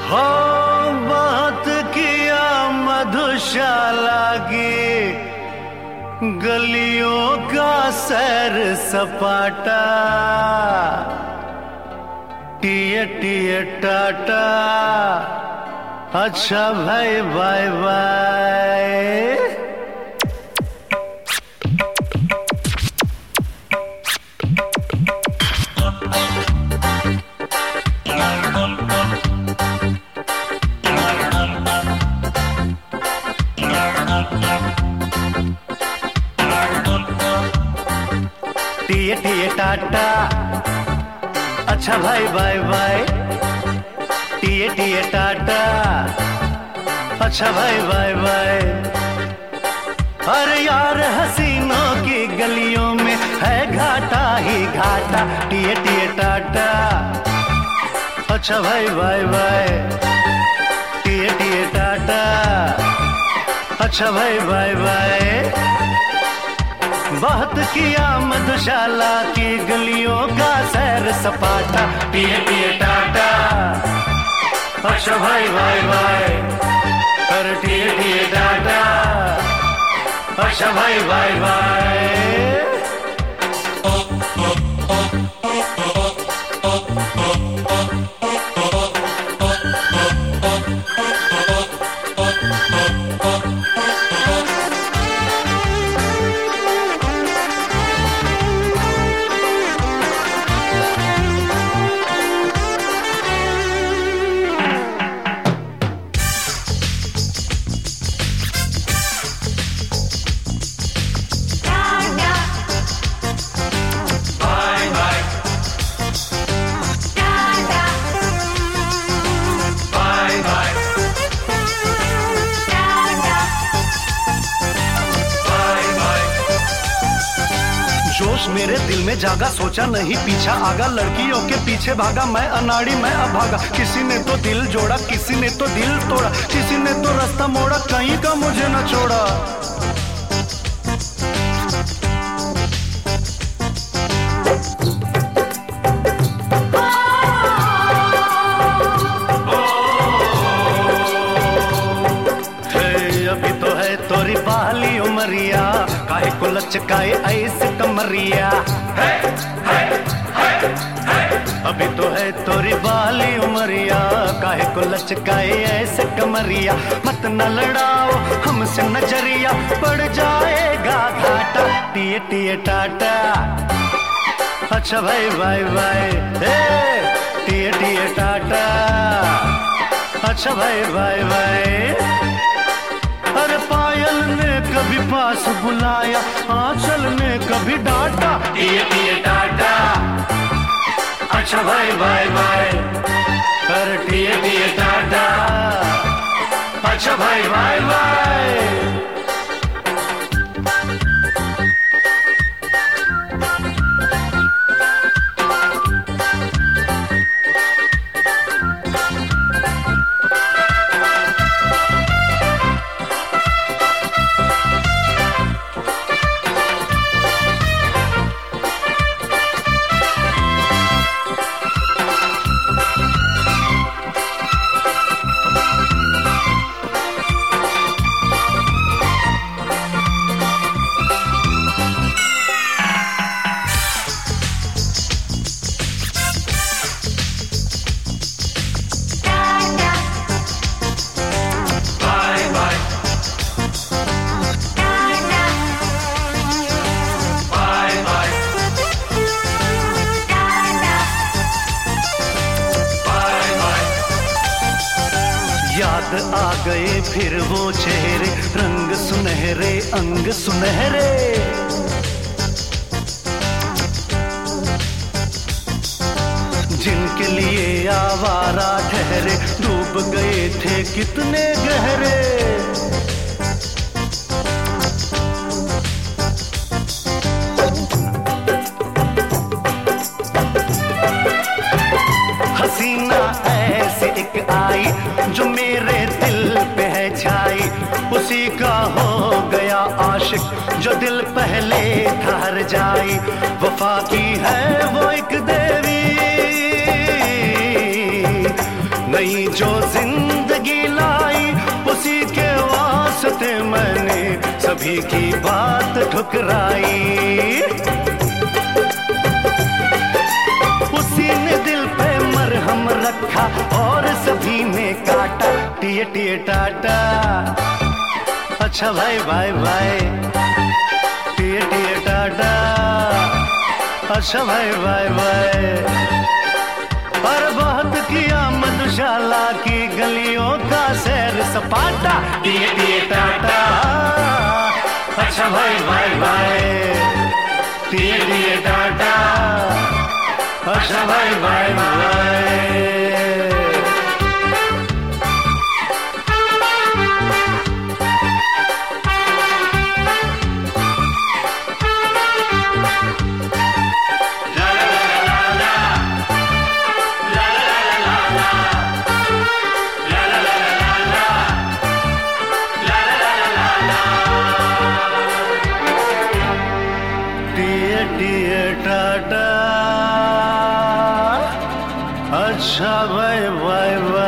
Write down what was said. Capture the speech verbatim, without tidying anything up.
हो बात किया मधुशाला की, गलियों का सैर सपाटा, टिए टिए टाटा, अच्छा भाई बाय बाय। टिए टिए टाटा, अच्छा भाई बाय बाय। टिए टिए टाटा, अच्छा भाई बाय बाय। अरे यार हसीनों की गलियों में है घाटा ही घाटा, टिए टिए टाटा, अच्छा भाई बाय बाय। टिए टिए टाटा, अच्छा भाई बाय बाय। बात किया मधुशाला की, गलियों का सैर सपाटा, टिए टिए टाटा, अच्छा भाई बाय बाय। कर टिए टिए टाटा, अच्छा भाई बाय बाय। जोश मेरे दिल में जागा, सोचा नहीं पीछा आगा, लड़कियों के पीछे भागा मैं अनाड़ी मैं अभागा। किसी ने तो दिल जोड़ा, किसी ने तो दिल तोड़ा, किसी ने तो रास्ता मोड़ा, कहीं का मुझे न छोड़ा। अभी तो है तोरी बाली उमरिया, काहे को लचकाए ऐसे कमरिया। है, है, है, है। अभी तो है तोरी बाली उमरिया, काहे को लचकाए ऐसे कमरिया। मत न लड़ाओ हमसे नजरिया, पड़ जाएगा घाटा, टिए टिए टाटा, अच्छा भाई बाय बाय। टिए टिए टाटा, अच्छा भाई बाय बाय। अरे पायल ने कभी पास बुलाया, आंचल ने कभी डांटा, टिए टिए टाटा, अच्छा भाई बाय बाय। अरे टिए टिए टाटा, अच्छा भाई बाय बाय। याद आ गए फिर वो चेहरे, रंग सुनहरे अंग सुनहरे। जिनके लिए आवारा ठहरे, डूब गए थे कितने गहरे। हसीना ऐसे एक आई जो मेरे दिल पे है छाई, उसी का हो गया आशिक जो दिल पहले ठहर जाई। वफा की है वो एक देवी, नई जो जिंदगी लाई उसी के वास्ते मैंने सभी की बात ठुकराई। उसी ने दिल पे मरहम रखा और सभी ने काटा। टिए टिए टाटा, अच्छा भाई बाय बाय। टिए टिए टाटा, अच्छा भाई बाय बाय। पर बहुत किया मधुशाला की गलियों का सैर सपाटा। टिए टिए टाटा, अच्छा भाई बाय बाय। टिए टिए टाटा, अच्छा भाई बाय बाय। टिए टाटा, अच्छा बाय बाय बाय।